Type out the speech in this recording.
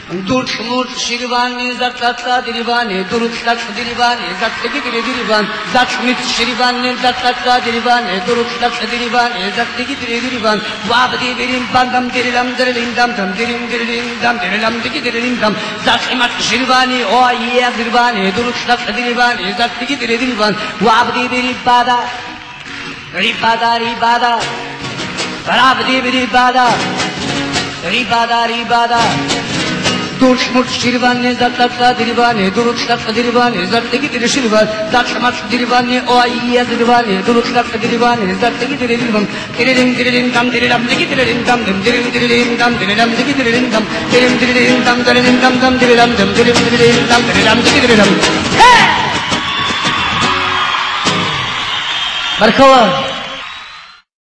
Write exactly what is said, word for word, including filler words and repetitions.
Durç murt şirvani zatlatla dirivani durutlat dirivani zattaki diri dirivan zat mit şirvani zatlatla dirivani durutlat dirivani zattaki diri dirivan vabdi birim bandam dirilam dirilim dam dam dirim dirilim dam dirilam diki dirilim dam zat imat şirvani o ayya dirvani durutlat dirivani zattaki diri dirivan vabdi birim bada ribada ribada vabdi birim bada ribada ribada Durç murt şirvani zatlatla dirivani durutlatla dirivani zattaki diri şirvan zatlamak dirivani o ayya dirivani durutlatla dirivani zattaki diri dirvan dirilim dirilim dam dirilam diki dirilim dam dam dirim dirilim dam dirilam diki dirilim dam dirim dirilim dam dirilim dam dam dirilam dam dirim dirilim dam dirilam diki dirilim Barkallah